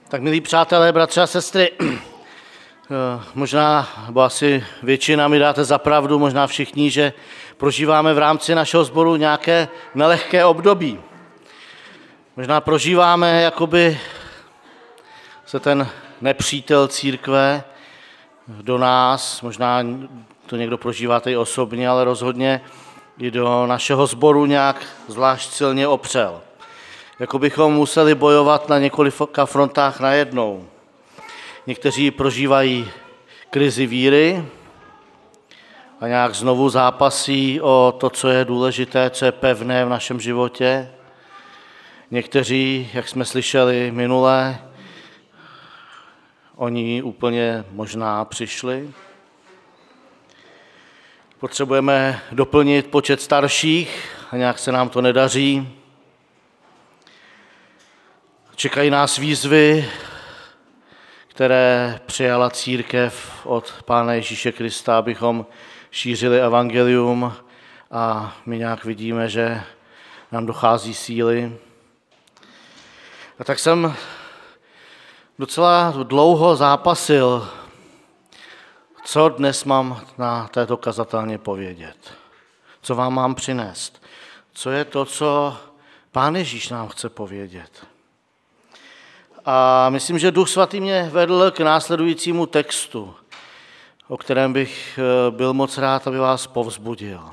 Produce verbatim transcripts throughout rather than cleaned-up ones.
Tak milí přátelé, bratři a sestry, možná, nebo asi většina mi dáte za pravdu, možná všichni, že prožíváme v rámci našeho sboru nějaké nelehké období. Možná prožíváme, jakoby se ten nepřítel církve do nás, možná to někdo prožíváte i osobně, ale rozhodně i do našeho sboru nějak zvlášť silně opřel. Jako bychom museli bojovat na několika frontách najednou. Někteří prožívají krizi víry a nějak znovu zápasí o to, co je důležité, co je pevné v našem životě. Někteří, jak jsme slyšeli minule, oni úplně možná přišli. Potřebujeme doplnit počet starších a nějak se nám to nedaří. Čekají nás výzvy, které přijala církev od Pána Ježíše Krista, abychom šířili evangelium a my nějak vidíme, že nám dochází síly. A tak jsem docela dlouho zápasil, co dnes mám na této kazatelně povědět, co vám mám přinést, co je to, co Pán Ježíš nám chce povědět. A myslím, že Duch Svatý mě vedl k následujícímu textu, o kterém bych byl moc rád, aby vás povzbudil.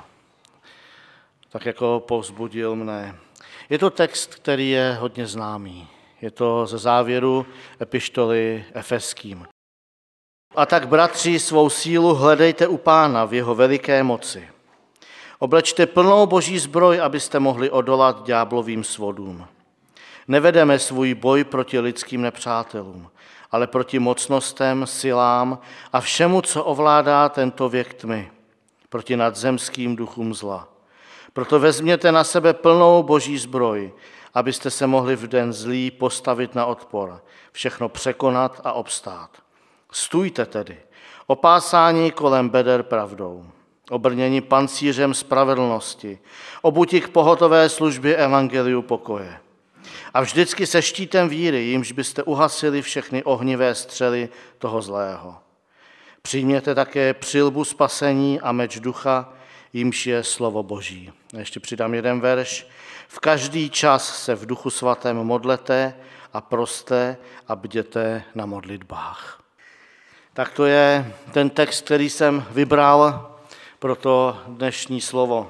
Tak jako povzbudil mne. Je to text, který je hodně známý. Je to ze závěru epištoly Efeským. A tak, bratři, svou sílu hledejte u Pána v jeho veliké moci. Oblečte plnou boží zbroj, abyste mohli odolat ďáblovým svodům. Nevedeme svůj boj proti lidským nepřátelům, ale proti mocnostem, silám a všemu, co ovládá tento věk tmy, proti nadzemským duchům zla. Proto vezměte na sebe plnou boží zbroj, abyste se mohli v den zlý postavit na odpor, všechno překonat a obstát. Stůjte tedy, opásáni kolem beder pravdou, obrněni pancířem spravedlnosti, obuti k pohotové službě evangeliu pokoje. A vždycky se štítem víry, jímž byste uhasili všechny ohnivé střely toho zlého. Přijměte také přilbu spasení a meč ducha, jímž je slovo Boží. A ještě přidám jeden verš. V každý čas se v Duchu Svatém modlete a proste a bděte na modlitbách. Tak to je ten text, který jsem vybral pro to dnešní slovo.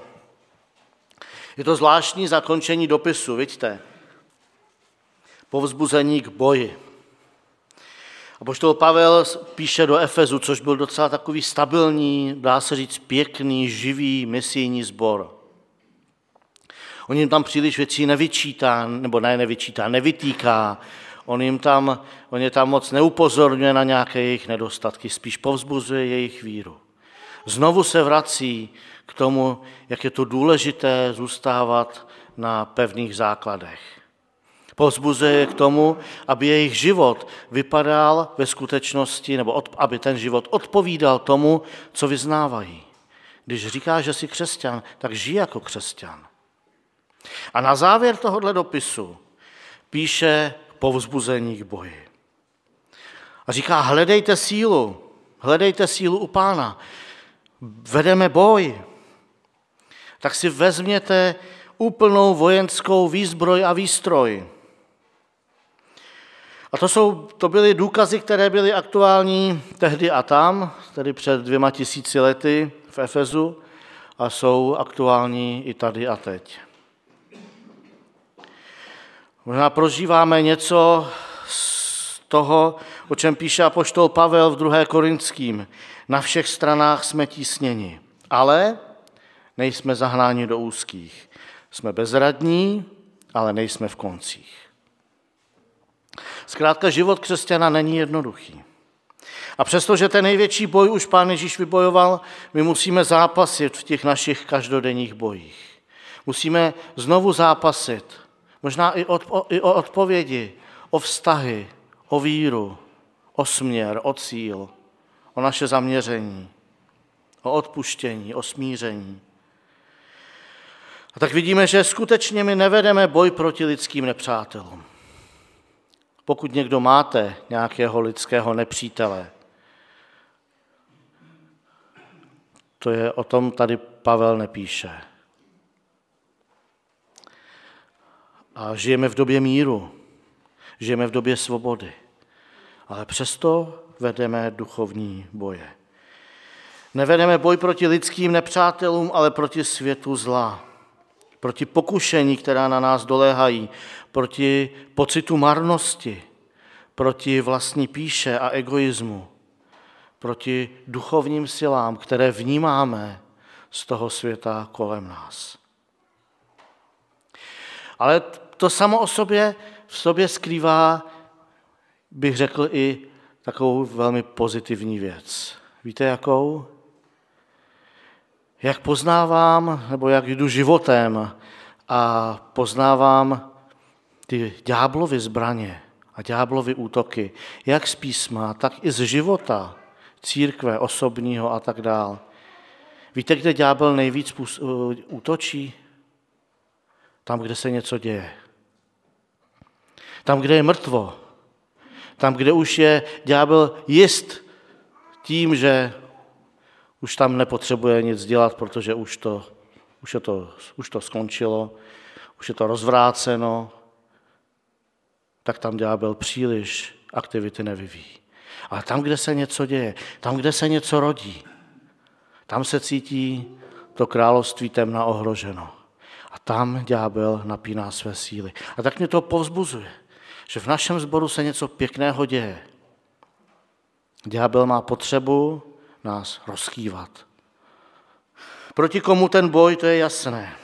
Je to zvláštní zakončení dopisu, vidíte? Povzbuzení k boji. Apoštol Pavel píše do Efezu, což byl docela takový stabilní, dá se říct pěkný, živý misijní sbor. On jim tam příliš věcí nevyčítá, nebo ne nevyčítá, nevytýká. On jim tam, on je tam moc neupozorňuje na nějaké jejich nedostatky, spíš povzbuzuje jejich víru. Znovu se vrací k tomu, jak je to důležité zůstávat na pevných základech. Povzbuzuje k tomu, aby jejich život vypadal ve skutečnosti, nebo od, aby ten život odpovídal tomu, co vyznávají. Když říkáš, že jsi křesťan, tak žij jako křesťan. A na závěr tohoto dopisu píše povzbuzení k boji. A říká, hledejte sílu, hledejte sílu u Pána. Vedeme boj. Tak si vezměte úplnou vojenskou výzbroj a výstroj. A to, jsou, to byly důkazy, které byly aktuální tehdy a tam, tedy před dvěma tisíci lety v Efezu, a jsou aktuální i tady a teď. Možná prožíváme něco z toho, o čem píše apoštol Pavel v druhé Korinským. Na všech stranách jsme tísněni, ale nejsme zahnáni do úzkých. Jsme bezradní, ale nejsme v koncích. Zkrátka život křesťana není jednoduchý. A přestože ten největší boj už Pán Ježíš vybojoval, my musíme zápasit v těch našich každodenních bojích. Musíme znovu zápasit, možná i, od, o, i o odpovědi, o vztahy, o víru, o směr, o cíl, o naše zaměření, o odpuštění, o smíření. A tak vidíme, že skutečně my nevedeme boj proti lidským nepřátelům. Pokud někdo máte nějakého lidského nepřítele, to je o tom tady Pavel nepíše. A žijeme v době míru, žijeme v době svobody, ale přesto vedeme duchovní boje. Nevedeme boj proti lidským nepřátelům, ale proti světu zla, proti pokušení, která na nás doléhají, proti pocitu marnosti, proti vlastní pýše a egoismu, proti duchovním silám, které vnímáme z toho světa kolem nás. Ale to samo o sobě v sobě skrývá, bych řekl, i takovou velmi pozitivní věc. Víte jakou? Jak poznávám, nebo jak jdu životem a poznávám ty ďáblovy zbraně a ďáblovy útoky, jak z písma, tak i z života, církve, osobního a tak dál. Víte, kde ďábel nejvíc útočí? Tam, kde se něco děje. Tam, kde je mrtvo. Tam, kde už je ďábel jist tím, že už tam nepotřebuje nic dělat, protože už to, už je to, už to skončilo, už je to rozvráceno, tak tam ďábel příliš aktivity nevyvíjí. Ale tam, kde se něco děje, tam, kde se něco rodí, tam se cítí to království temna ohroženo. A tam ďábel napíná své síly. A tak mě to povzbuzuje, že v našem sboru se něco pěkného děje. Ďábel má potřebu nás rozkývat. Proti komu ten boj, to je jasné.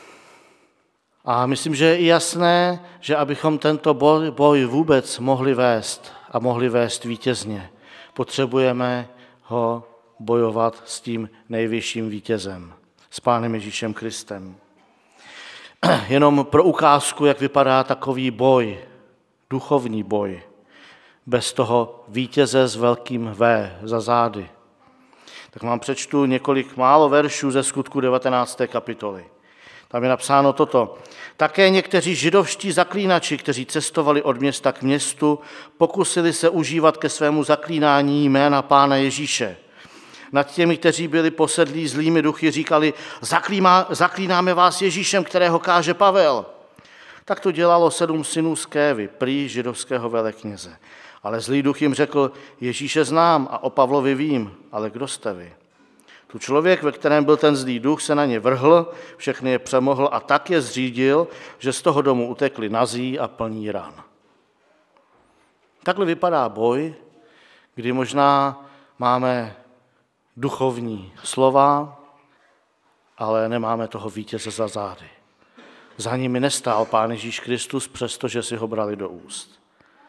A myslím, že je i jasné, že abychom tento boj, boj vůbec mohli vést a mohli vést vítězně, potřebujeme ho bojovat s tím nejvyšším vítězem, s Pánem Ježíšem Kristem. Jenom pro ukázku, jak vypadá takový boj, duchovní boj, bez toho vítěze s velkým V za zády. Tak vám přečtu několik málo veršů ze Skutku devatenácté kapitoly. Tam je napsáno toto. Také někteří židovští zaklínači, kteří cestovali od města k městu, pokusili se užívat ke svému zaklínání jména Pána Ježíše. Nad těmi, kteří byli posedlí zlými duchy, říkali, Zaklíma, zaklínáme vás Ježíšem, kterého káže Pavel. Tak to dělalo sedm synů z Kévy, prý židovského velekněze. Ale zlý duch jim řekl, Ježíše znám a o Pavlovi vím, ale kdo jste vy? Tu člověk, ve kterém byl ten zlý duch, se na ně vrhl, všechny je přemohl a tak je zřídil, že z toho domu utekli nazí a plní ran. Takhle vypadá boj, kdy možná máme duchovní slova, ale nemáme toho vítěze za zády. Za nimi nestál Pán Ježíš Kristus, přestože si ho brali do úst.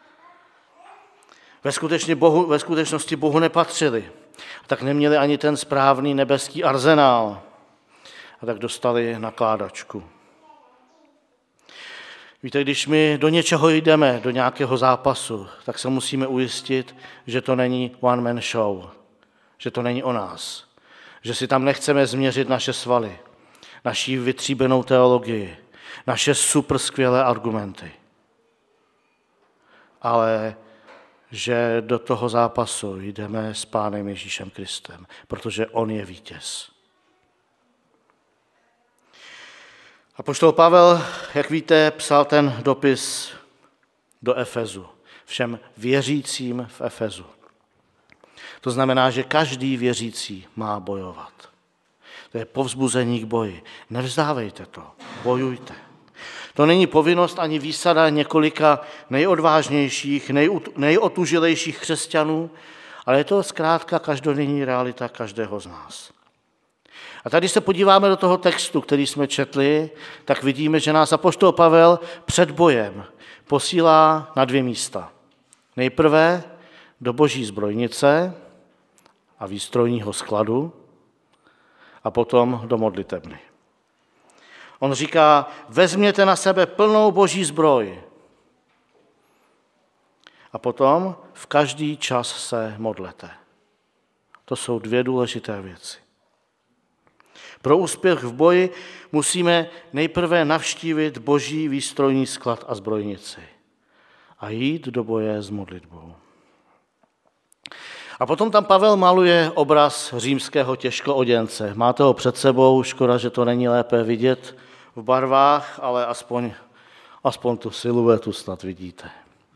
Ve, skutečně Bohu, ve skutečnosti Bohu nepatřili, tak neměli ani ten správný nebeský arzenál a tak dostali nakládačku. Víte, když my do něčeho jdeme, do nějakého zápasu, tak se musíme ujistit, že to není one man show, že to není o nás, že si tam nechceme změřit naše svaly, naší vytříbenou teologii, naše super skvělé argumenty, ale že do toho zápasu jdeme s Pánem Ježíšem Kristem, protože on je vítěz. Apoštol Pavel, jak víte, psal ten dopis do Efezu, všem věřícím v Efezu. To znamená, že každý věřící má bojovat. To je povzbuzení k boji. Nevzdávejte to, bojujte. To není povinnost ani výsada několika nejodvážnějších, nejotužilejších křesťanů, ale je to zkrátka každodenní realita každého z nás. A tady se podíváme do toho textu, který jsme četli, tak vidíme, že nás apoštol Pavel před bojem posílá na dvě místa. Nejprve do boží zbrojnice a výstrojního skladu a potom do modlitebny. On říká, vezměte na sebe plnou boží zbroj a potom v každý čas se modlete. To jsou dvě důležité věci. Pro úspěch v boji musíme nejprve navštívit boží výstrojní sklad a zbrojnici. a jít do boje s modlitbou. A potom tam Pavel maluje obraz římského těžkooděnce. Máte ho před sebou, škoda, že to není lépe vidět v barvách, ale aspoň, aspoň tu siluetu snad vidíte.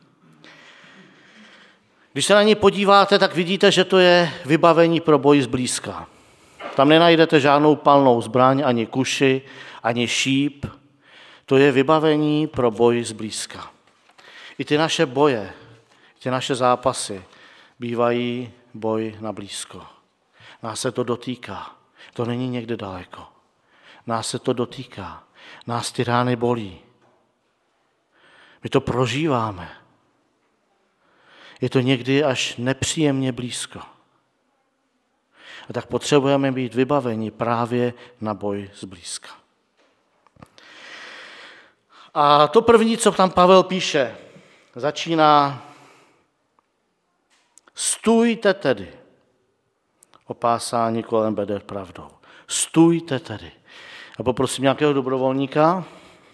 Když se na ní podíváte, tak vidíte, že to je vybavení pro boj zblízka. Tam nenajdete žádnou palnou zbraň, ani kuši, ani šíp. To je vybavení pro boj zblízka. I ty naše boje, ty naše zápasy bývají boj na blízko. Nás se to dotýká. To není někde daleko. Nás se to dotýká. Nás ty rány bolí. My to prožíváme. Je to někdy až nepříjemně blízko. A tak potřebujeme být vybaveni právě na boj zblízka. A to první, co tam Pavel píše, začíná: stůjte tedy, opásání kolem beder pravdou. Stůjte tedy. A poprosím nějakého dobrovolníka,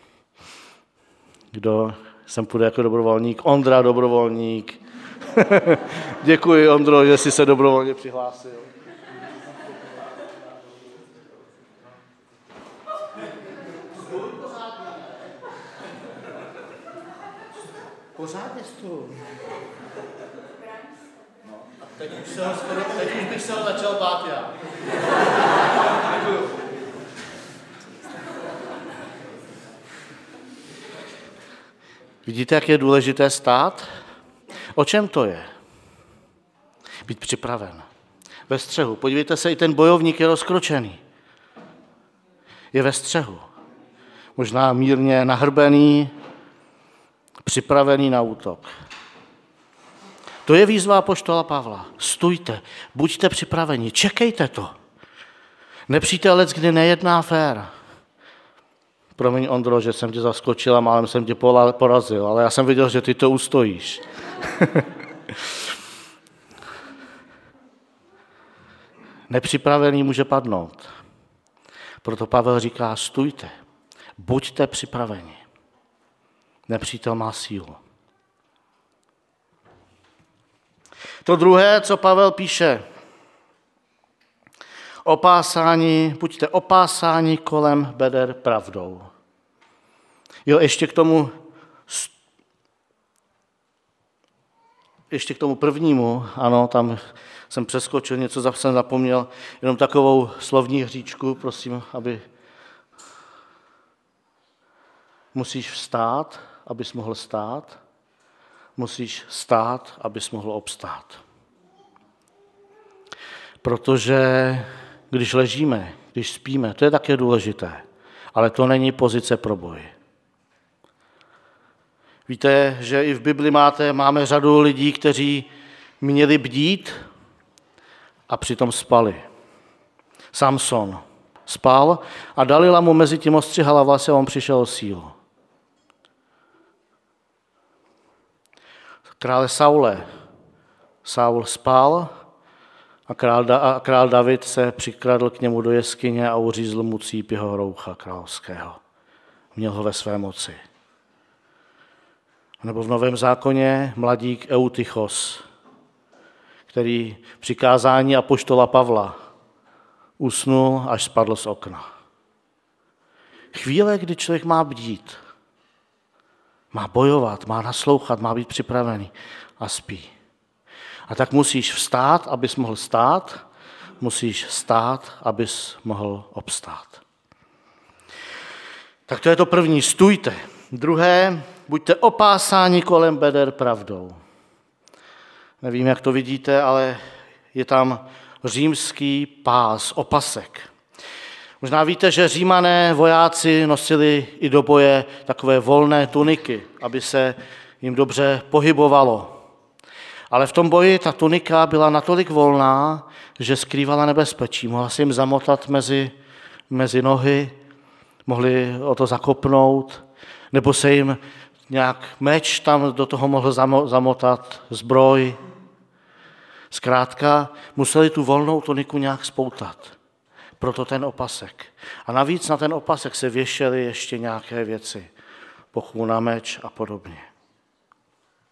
kdo sem půjde jako dobrovolník. Ondra, dobrovolník. Děkuji, Ondro, že jsi se dobrovolně přihlásil. Pořádně stůl. No, a teď už, se ho skoro, teď už bych se ho začal bát já. Vidíte, jak je důležité stát? O čem to je? Být připraven. Ve střehu. Podívejte se, i ten bojovník je rozkročený. Je ve střehu. Možná mírně nahrbený, připravený na útok. To je výzva apoštola Pavla. Stůjte, buďte připraveni, čekejte to. Nepřítel leckdy nejedná fér. Promiň, Ondro, že jsem tě zaskočil a málem jsem tě porazil, ale já jsem viděl, že ty to ustojíš. Nepřipravený může padnout. Proto Pavel říká, stůjte, buďte připraveni. Nepřítel má sílu. To druhé, co Pavel píše, opásání, buďte opásáni kolem beder pravdou. Jo, ještě k tomu, ještě k tomu prvnímu, ano, tam jsem přeskočil, něco jsem zapomněl, jenom takovou slovní hříčku, prosím, aby musíš vstát, abys mohl stát, musíš stát, abys mohl obstát. Protože když ležíme, když spíme, to je také důležité, ale to není pozice pro boj. Víte, že i v Bibli máte, máme řadu lidí, kteří měli bdít a přitom spali. Samson spal a Dalila mu mezi tím ostřihala vlasy a on přišel o sílu. Krále Saule. Saul spal a král, da- a král David se přikradl k němu do jeskyně a uřízl mu cíp jeho roucha královského. Měl ho ve své moci. Nebo v Novém zákoně mladík Eutychos, který při kázání apoštola Pavla usnul, až spadl z okna. Chvíle, kdy člověk má bdít, má bojovat, má naslouchat, má být připravený a spí. A tak musíš vstát, abys mohl stát, musíš stát, abys mohl obstát. Tak to je to první, stůjte. Druhé, buďte opásáni kolem beder pravdou. Nevím, jak to vidíte, ale je tam římský pás, opasek. Možná víte, že Římané vojáci nosili i do boje takové volné tuniky, aby se jim dobře pohybovalo. Ale v tom boji ta tunika byla natolik volná, že skrývala nebezpečí. Mohla se jim zamotat mezi, mezi nohy, mohli o to zakopnout, nebo se jim nějak meč tam do toho mohl zamotat, zbroj. Zkrátka museli tu volnou tuniku nějak spoutat. Proto ten opasek. A navíc na ten opasek se věšely ještě nějaké věci. Pochů na meč a podobně.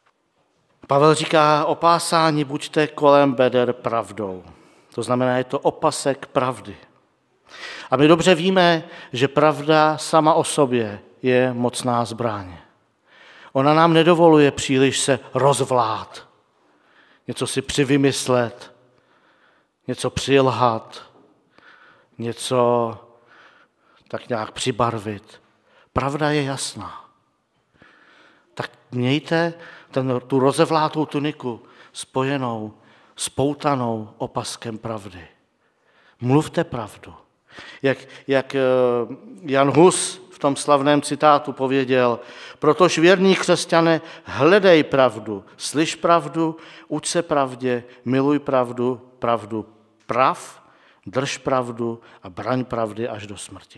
Pavel říká, opásání buďte kolem beder pravdou. To znamená, je to opasek pravdy. A my dobře víme, že pravda sama o sobě je mocná zbraň. Ona nám nedovoluje příliš se rozvlát, něco si přivymyslet, něco přilhat, něco tak nějak přibarvit. Pravda je jasná. Tak mějte ten, tu rozevlátou tuniku spojenou, spoutanou opaskem pravdy. Mluvte pravdu. Jak, jak Jan Hus v tom slavném citátu pověděl, protož věrný křesťané, hledej pravdu, slyš pravdu, uč se pravdě, miluj pravdu, pravdu prav, drž pravdu a braň pravdy až do smrti.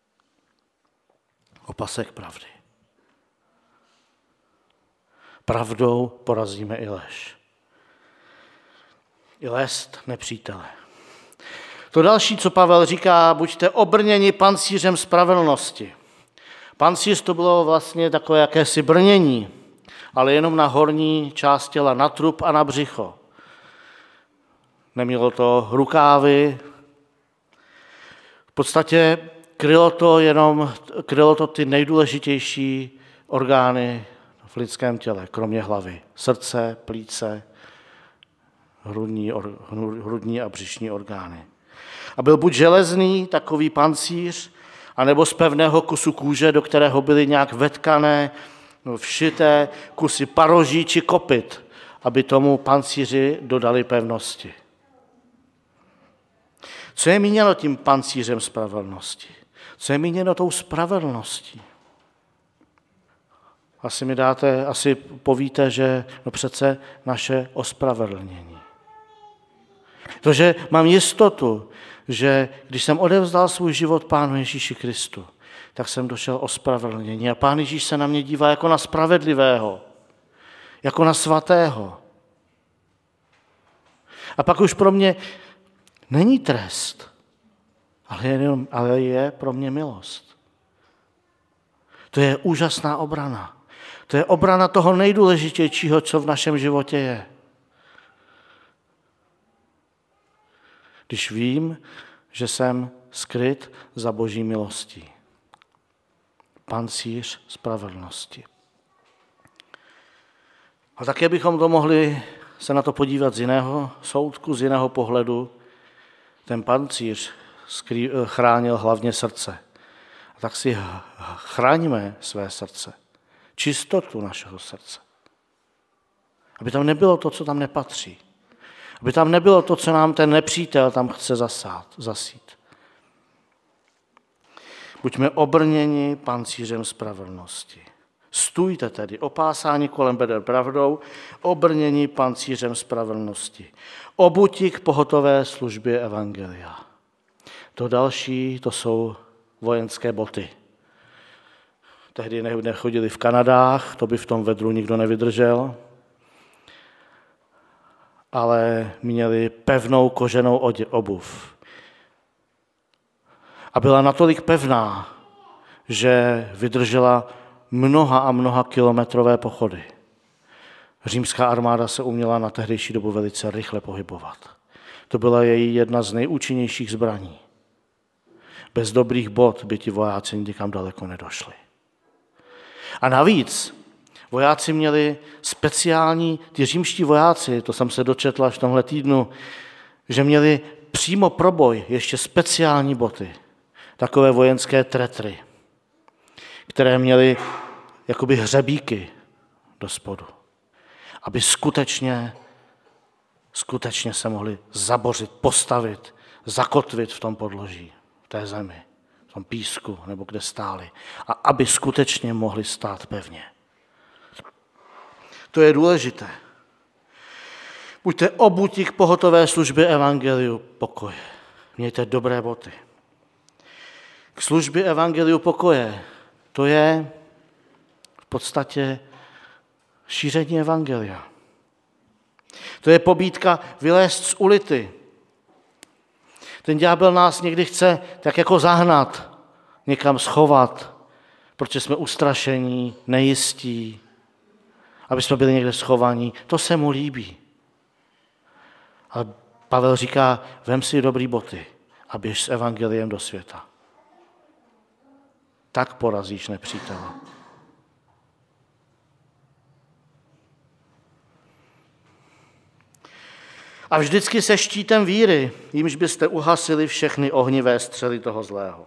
Opasek pravdy. Pravdou porazíme i lež. I lest nepřítele. To další, co Pavel říká, buďte obrněni pancířem spravedlnosti. Pancíř to bylo vlastně takové jakési brnění, ale jenom na horní část těla, na trup a na břicho. Nemělo to rukávy. V podstatě krylo to jenom, krylo to ty nejdůležitější orgány v lidském těle, kromě hlavy. Srdce, plíce, hrudní, hrudní a břišní orgány. A byl buď železný, takový pancíř, anebo z pevného kusu kůže, do kterého byly nějak vetkané, všité kusy paroží či kopyt, aby tomu pancíři dodali pevnosti. Co je míněno tím pancířem spravedlnosti? Co je míněno tou spravedlností? Asi mi dáte, asi povíte, že no přece naše ospravedlnění. To, že mám jistotu, že když jsem odevzdal svůj život Pánu Ježíši Kristu, tak jsem došel ospravedlnění. A Pán Ježíš se na mě dívá jako na spravedlivého, jako na svatého. A pak už pro mě není trest, ale je, ale je pro mě milost. To je úžasná obrana. To je obrana toho nejdůležitějšího, co v našem životě je. Když vím, že jsem skryt za Boží milostí. Pancíř spravedlnosti. A také bychom to mohli se na to podívat z jiného soudku, z jiného pohledu. Ten pancíř chránil hlavně srdce. A tak si chráníme své srdce. Čistotu našeho srdce. Aby tam nebylo to, co tam nepatří. Aby tam nebylo to, co nám ten nepřítel tam chce zasát, zasít. Buďme obrněni pancířem spravedlnosti. Stůjte tedy, opásáni kolem beder pravdou, obrněni pancířem spravedlnosti. Obuti k pohotové službě evangelia. To další, to jsou vojenské boty. Tehdy nechodili v Kanadách, to by v tom vedru nikdo nevydržel, ale měli pevnou koženou obuv. A byla natolik pevná, že vydržela mnoha a mnoha kilometrové pochody. Římská armáda se uměla na tehdejší dobu velice rychle pohybovat. To byla její jedna z nejúčinnějších zbraní. Bez dobrých bot by ti vojáci nikam daleko nedošli. A navíc vojáci měli speciální, ty římští vojáci, to jsem se dočetl až v tomhle týdnu, že měli přímo pro boj ještě speciální boty, takové vojenské tretry, které měly jakoby hřebíky do spodu, aby skutečně, skutečně se mohli zabořit, postavit, zakotvit v tom podloží, v té zemi, v tom písku nebo kde stáli a aby skutečně mohli stát pevně. To je důležité. Buďte obuti k pohotové službě evangeliu pokoje. Mějte dobré boty. K službě evangeliu pokoje, to je v podstatě šíření evangelia. To je pobídka vylézt z ulity. Ten ďábel nás někdy chce tak jako zahnat, někam schovat, protože jsme ustrašení, nejistí. aby jsme byli někde schovaní. To se mu líbí. Ale Pavel říká, vem si dobrý boty a běž s evangeliem do světa. Tak porazíš nepřítele. A vždycky se štítem víry, jímž byste uhasili všechny ohnivé střely toho zlého.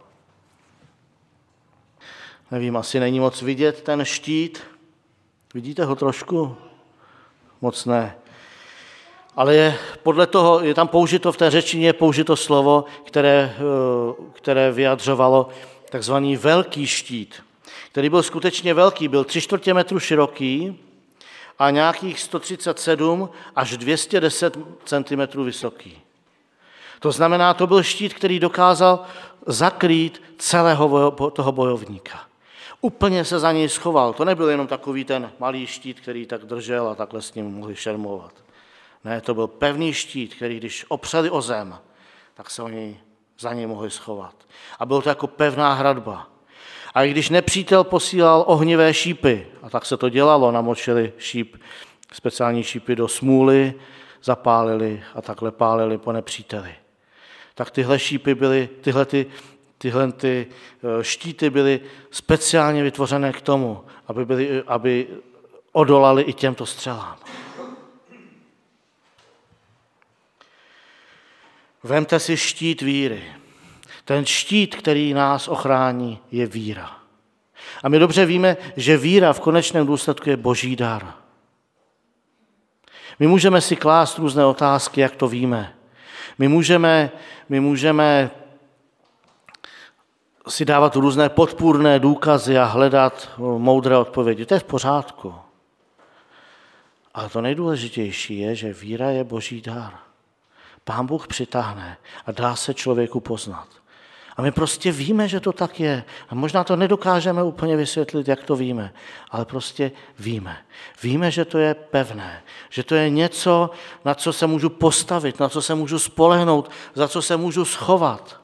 Nevím, asi není moc vidět ten štít. Vidíte ho trošku? Moc ne. Ale je, podle toho, je tam použito v té řečině, je použito slovo, které, které vyjadřovalo takzvaný velký štít, který byl skutečně velký, byl tři čtvrtě metru široký a nějakých sto třicet sedm až dvě stě deset centimetrů vysoký. To znamená, to byl štít, který dokázal zakrýt celého toho bojovníka. Úplně se za něj schoval. To nebyl jenom takový ten malý štít, který tak držel a takhle s ním mohli šermovat. Ne, to byl pevný štít, který když opřeli o zem, tak se oni za něj mohli schovat. A bylo to jako pevná hradba. A i když nepřítel posílal ohnivé šípy, a tak se to dělalo, namočili šíp, speciální šípy do smůly, zapálili a takhle pálili po nepříteli. Tak tyhle šípy byly, tyhle, ty, tyhle ty štíty byly speciálně vytvořené k tomu, aby, byly, aby odolali i těmto střelám. Vemte si štít víry. Ten štít, který nás ochrání, je víra. A my dobře víme, že víra v konečném důsledku je boží dar. My můžeme si klást různé otázky, jak to víme. My můžeme, my můžeme si dávat různé podpůrné důkazy a hledat moudré odpovědi. To je v pořádku. Ale to nejdůležitější je, že víra je boží dar. Pán Bůh přitáhne a dá se člověku poznat. A my prostě víme, že to tak je. A možná to nedokážeme úplně vysvětlit, jak to víme, ale prostě víme. Víme, že to je pevné, že to je něco, na co se můžu postavit, na co se můžu spolehnout, za co se můžu schovat.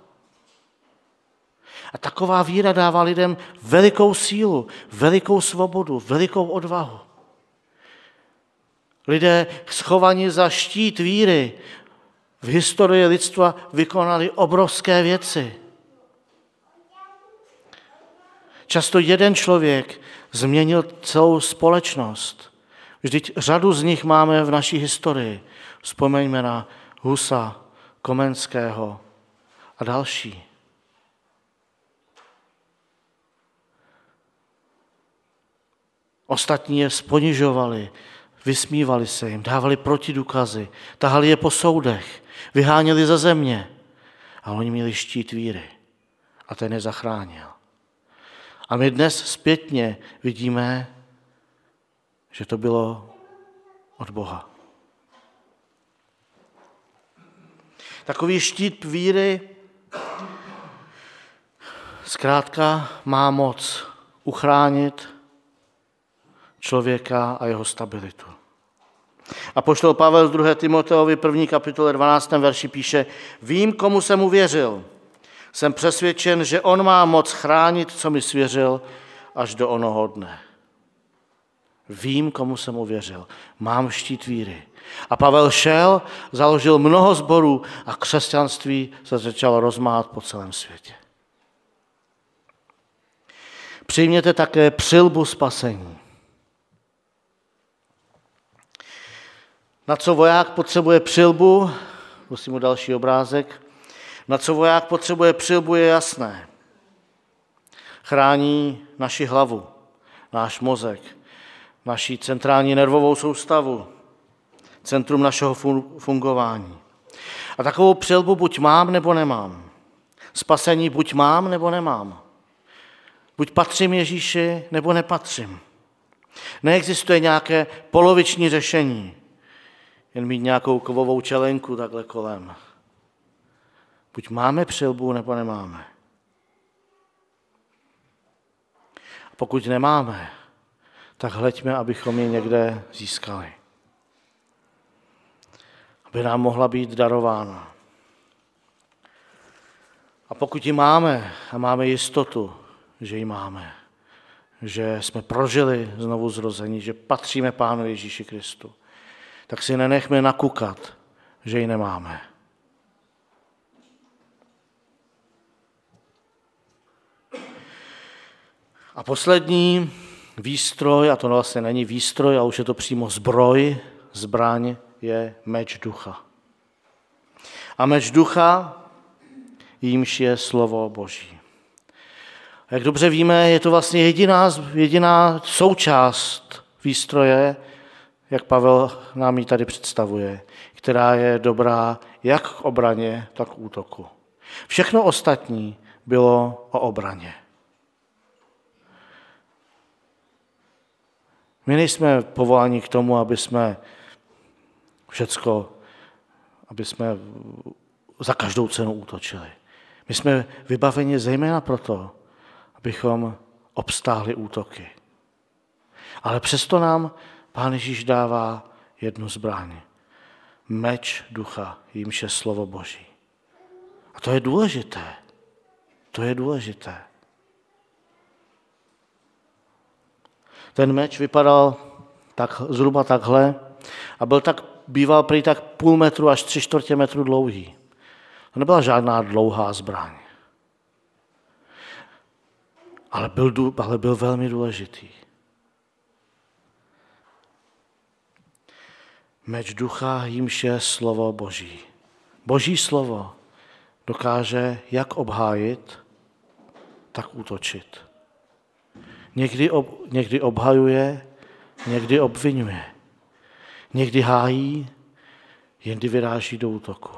A taková víra dává lidem velikou sílu, velikou svobodu, velikou odvahu. Lidé schovaní za štít víry v historii lidstva vykonali obrovské věci. Často jeden člověk změnil celou společnost. Vždyť řadu z nich máme v naší historii. Vzpomeňme na Husa, Komenského a další. Ostatní je ponižovali, vysmívali se jim, dávali protidůkazy, tahali je po soudech, vyháněli ze země. A oni měli štít víry. A ten je zachránil. A my dnes zpětně vidíme, že to bylo od Boha. Takový štít víry zkrátka má moc uchránit člověka a jeho stabilitu. Apoštol Pavel v druhé Timoteovi první kapitole dvanáctém verši píše: Vím, komu jsem uvěřil. Jsem přesvědčen, že on má moc chránit, co mi svěřil, až do onoho dne. Vím, komu jsem uvěřil. Mám štít víry. A Pavel šel, založil mnoho sborů a křesťanství se začalo rozmáhat po celém světě. Přijměte také přilbu spasení. Na co voják potřebuje přilbu? Prosím o další obrázek. Na co voják potřebuje přilbu, je jasné. Chrání naši hlavu, náš mozek, naši centrální nervovou soustavu, centrum našeho fungování. A takovou přilbu buď mám, nebo nemám. Spasení buď mám, nebo nemám. Buď patřím Ježíši, nebo nepatřím. Neexistuje nějaké poloviční řešení. Jen mít nějakou kovovou čelenku takhle kolem. Buď máme přilbu, nebo nemáme. A pokud nemáme, tak hleďme, abychom ji někde získali. Aby nám mohla být darována. A pokud ji máme a máme jistotu, že ji máme, že jsme prožili znovu zrození, že patříme Pánu Ježíši Kristu, tak si nenechme nakukat, že ji nemáme. A poslední výstroj, a to vlastně není výstroj, a už je to přímo zbroj, zbraň, je meč ducha. A meč ducha, jímž je slovo Boží. A jak dobře víme, je to vlastně jediná, jediná součást výstroje, jak Pavel nám ji tady představuje, která je dobrá jak k obraně, tak k útoku. Všechno ostatní bylo o obraně. My nejsme povoláni k tomu, aby jsme všecko, aby jsme za každou cenu útočili. My jsme vybaveni zejména proto, abychom obstáli útoky. Ale přesto nám Pán Ježíš dává jednu zbraň. Meč ducha, jímž je slovo Boží. A to je důležité. To je důležité. Ten meč vypadal tak, zhruba takhle a byl tak, býval prý tak půl metru až tři čtvrtě metru dlouhý. To nebyla žádná dlouhá zbraň. Ale byl, ale byl velmi důležitý. Meč ducha, jímž je slovo Boží. Boží slovo dokáže jak obhájit, tak útočit. Někdy, ob, někdy obhajuje, někdy obvinuje. Někdy hájí, jindy vyráží do útoku.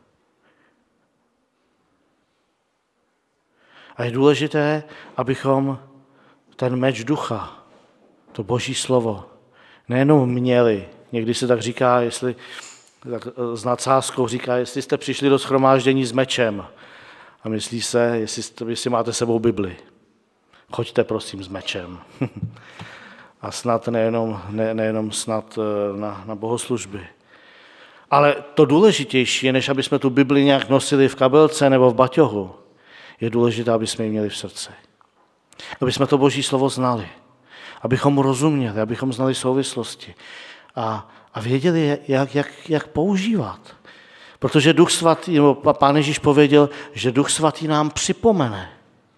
A je důležité, abychom ten meč ducha, to Boží slovo, nejenom měli. Někdy se tak říká, jestli tak s nadsázkou říká, jestli jste přišli do shromáždění s mečem a myslí se, jestli, jestli máte sebou Bibli. Choďte prosím s mečem. A snad nejenom, ne, nejenom snad na, na bohoslužby. Ale to důležitější je, než aby jsme tu Bibli nějak nosili v kabelce nebo v baťohu, je důležité, aby jsme ji měli v srdci. Aby jsme to Boží slovo znali. Abychom mu rozuměli, abychom znali souvislosti. A, a věděli, jak, jak, jak používat. Protože Duch Svatý, nebo Pán Ježíš pověděl, že Duch Svatý nám připomene,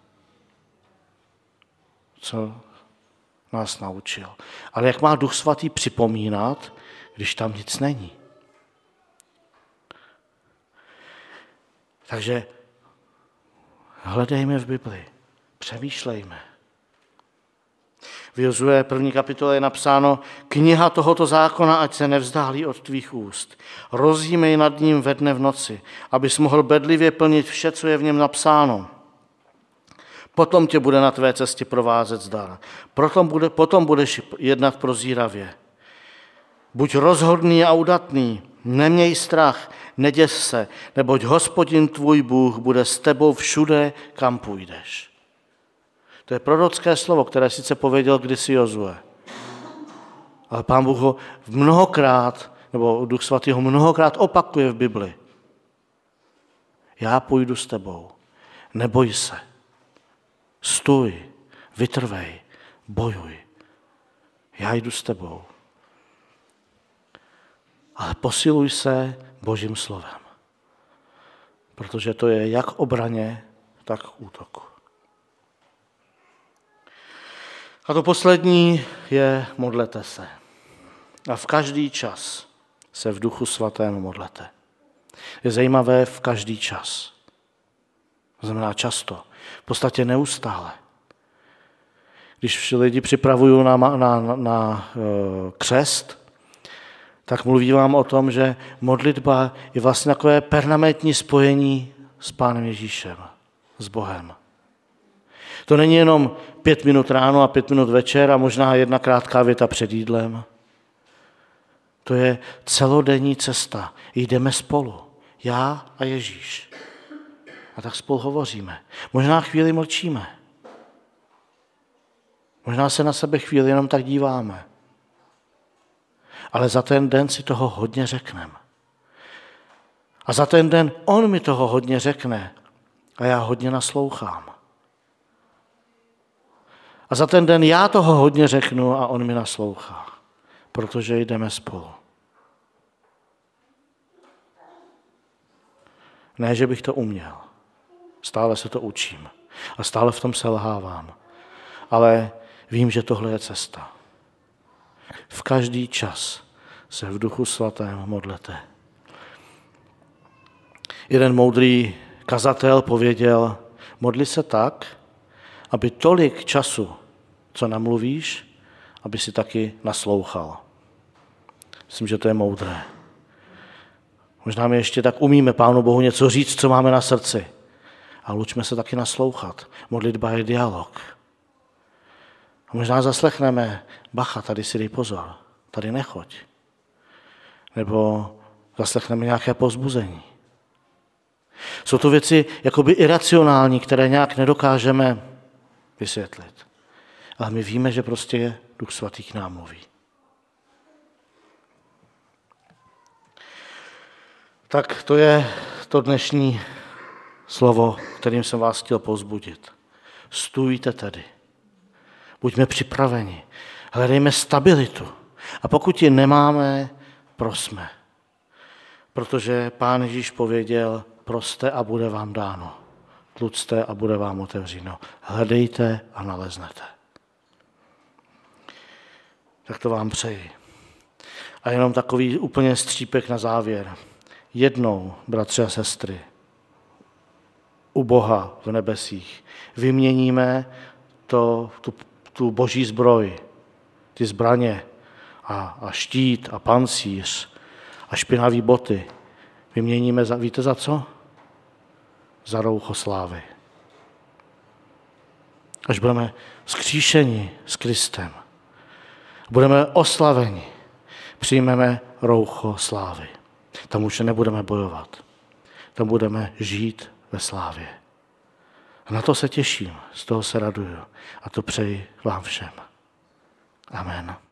co nás naučil. Ale jak má Duch Svatý připomínat, když tam nic není? Takže hledejme v Bibli, přemýšlejme. V Jozue první kapitole je napsáno: kniha tohoto zákona, ať se nevzdálí od tvých úst. Rozjímej nad ním ve dne v noci, abys mohl bedlivě plnit vše, co je v něm napsáno. Potom tě bude na tvé cestě provázet zdar. Potom, bude, potom budeš jednat prozíravě. Buď rozhodný a udatný, neměj strach, neděs se, neboť Hospodin tvůj Bůh bude s tebou všude, kam půjdeš. To je prorocké slovo, které sice pověděl kdysi Jozue. Ale Pán Bůh ho mnohokrát, nebo Duch Svatý ho mnohokrát opakuje v Bibli. Já půjdu s tebou, neboj se. Stůj, vytrvej, bojuj. Já jdu s tebou. Ale posiluj se Božím slovem. Protože to je jak k obraně, tak k útoku. A to poslední je modlete se. A v každý čas se v Duchu Svatém modlete. Je zajímavé v každý čas. To znamená často. V podstatě neustále. Když lidi připravují na, na, na, na křest, tak mluví vám o tom, že modlitba je vlastně takové permanentní spojení s Pánem Ježíšem, s Bohem. To není jenom pět minut ráno a pět minut večer a možná jedna krátká věta před jídlem. To je celodenní cesta. Jdeme spolu. Já a Ježíš. A tak spolu hovoříme. Možná chvíli mlčíme. Možná se na sebe chvíli jenom tak díváme. Ale za ten den si toho hodně řekneme. A za ten den on mi toho hodně řekne a já hodně naslouchám. A za ten den já toho hodně řeknu a on mi naslouchá, protože jdeme spolu. Ne, že bych to uměl. Stále se to učím a stále v tom selhávám. Ale vím, že tohle je cesta. V každý čas se v Duchu Svatém modlete. Jeden moudrý kazatel pověděl, modli se tak, aby tolik času, co namluvíš, aby si taky naslouchal. Myslím, že to je moudré. Možná my ještě tak umíme Pánu Bohu něco říct, co máme na srdci. A učme se taky naslouchat. Modlitba je dialog. A možná zaslechneme, bacha, tady si dej pozor, tady nechoď. Nebo zaslechneme nějaké povzbuzení. Jsou to věci jakoby iracionální, které nějak nedokážeme vysvětlit. Ale my víme, že prostě Duch Svatý k nám mluví. Tak to je to dnešní slovo, kterým jsem vás chtěl povzbudit. Stůjte tedy. Buďme připraveni. Hledejme stabilitu. A pokud ji nemáme, prosme. Protože Pán Ježíš pověděl, proste a bude vám dáno. Tlučte a bude vám otevřeno. Hledejte a naleznete. Tak to vám přeji. A jenom takový úplně střípek na závěr. Jednou, bratři a sestry, u Boha v nebesích vyměníme to, tu, tu boží zbroj, ty zbraně a, a štít a pancíř a špinavý boty. Vyměníme, za, víte za co? Za roucho slávy. Až budeme vzkříšeni s Kristem, budeme oslaveni, přijmeme roucho slávy. Tam už nebudeme bojovat. Tam budeme žít ve slávě. A na to se těším, z toho se raduju. A to přeji vám všem. Amen.